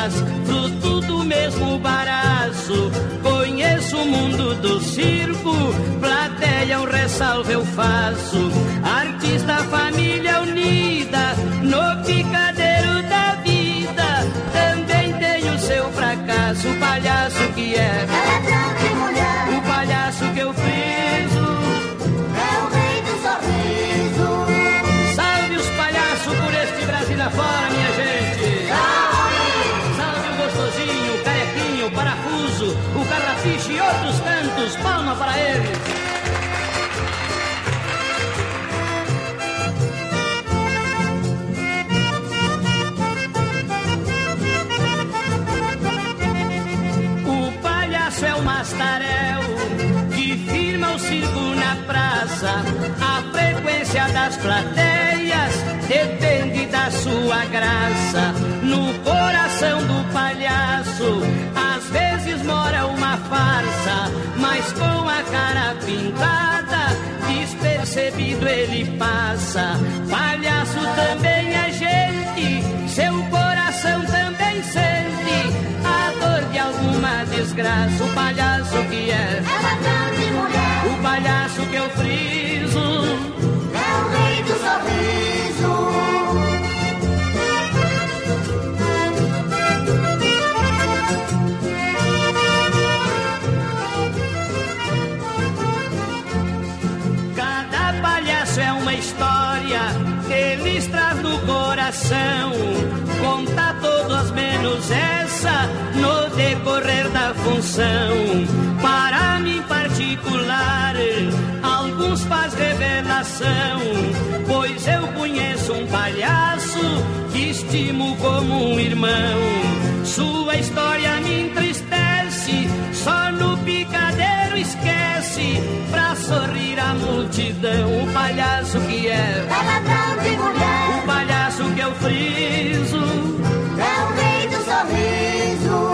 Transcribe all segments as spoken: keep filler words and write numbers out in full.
vidas, fruto do mesmo baraço. Conheço o mundo do circo, plateia, um ressalve eu faço. Artista, família unida, no picadeiro da vida. Também tem o seu fracasso, o palhaço que é, é ladrão de mulher. O palhaço que eu friso é o rei do sorriso. Salve os palhaços por este Brasil afora, minha gente. Salve o gostosinho, o carequinho, o parafuso, o carrapicho e outros tantos. Palma para eles. É o mastarel que firma o circo na praça. A frequência das plateias depende da sua graça. No coração do palhaço às vezes mora uma farsa, mas com a cara pintada despercebido ele passa. Palhaço também é gente, seu coração também sente a dor de alguma desgraça. O palhaço que é, é ladrão de mulher. O palhaço que eu friso é o rei do sorriso. Cada palhaço é uma história, eles traz no coração. Conta todas menos essa no decorrer da função. Para mim particular, alguns faz revelação, pois eu conheço um palhaço que estimo como um irmão. Sua história me entristece, só no picadeiro esquece pra sorrir a multidão. O palhaço que é, é ladrão de mulher. O palhaço que eu friso é o rei do sorriso.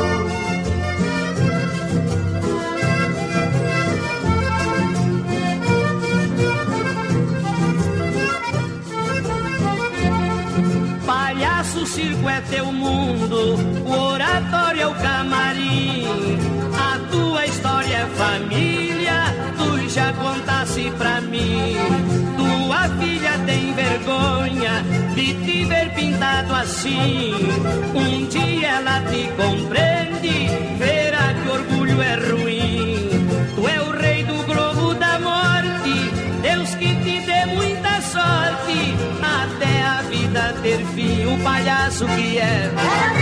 Palhaço, o circo é teu mundo, o oratório é o camarim. A tua história é família, tu já contasse pra mim. Tua filha tem vergonha de te ver pintado assim. Um dia ela te compreende, verá que orgulho é ruim. Tu é o rei do globo da morte, Deus que te dê sorte até a vida ter fim. O palhaço que é, é